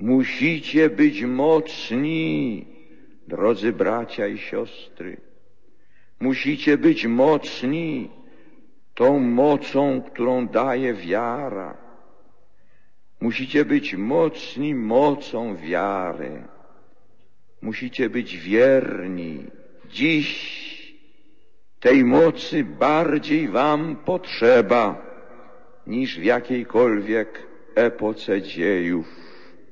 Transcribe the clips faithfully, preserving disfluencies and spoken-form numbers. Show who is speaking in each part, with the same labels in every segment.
Speaker 1: Musicie być mocni, drodzy bracia i siostry. Musicie być mocni tą mocą, którą daje wiara. Musicie być mocni mocą wiary. Musicie być wierni. Dziś tej mocy bardziej wam potrzeba niż w jakiejkolwiek epoce dziejów.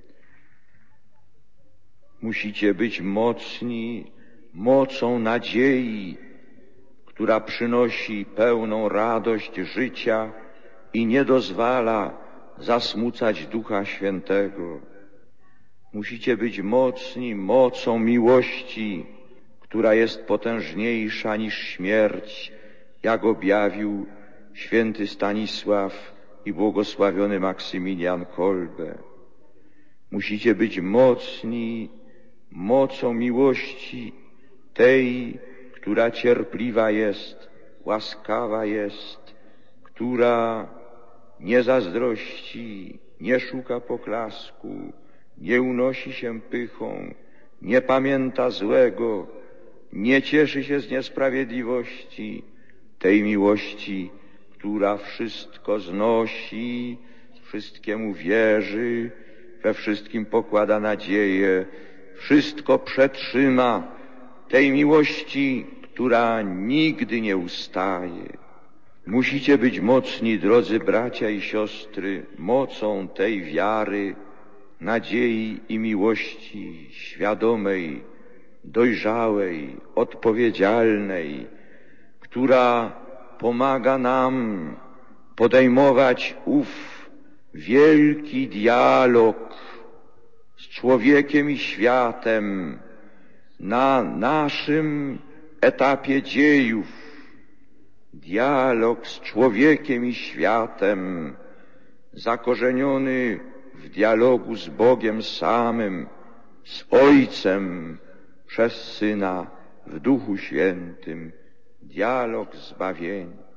Speaker 1: Musicie być mocni mocą nadziei, która przynosi pełną radość życia i nie dozwala zasmucać Ducha Świętego. Musicie być mocni mocą miłości, która jest potężniejsza niż śmierć, jak objawił święty Stanisław i błogosławiony Maksymilian Kolbe. Musicie być mocni mocą miłości tej, która cierpliwa jest, łaskawa jest, która nie zazdrości, nie szuka poklasku, nie unosi się pychą, nie pamięta złego, nie cieszy się z niesprawiedliwości, tej miłości, która wszystko znosi, wszystkiemu wierzy, we wszystkim pokłada nadzieję, wszystko przetrzyma, tej miłości, która nigdy nie ustaje. Musicie być mocni, drodzy bracia i siostry, mocą tej wiary, nadziei i miłości świadomej, dojrzałej, odpowiedzialnej, która pomaga nam podejmować ów wielki dialog z człowiekiem i światem na naszym etapie dziejów. Dialog z człowiekiem i światem zakorzeniony w dialogu z Bogiem samym, z Ojcem przez Syna w Duchu Świętym. Dialog zbawienia.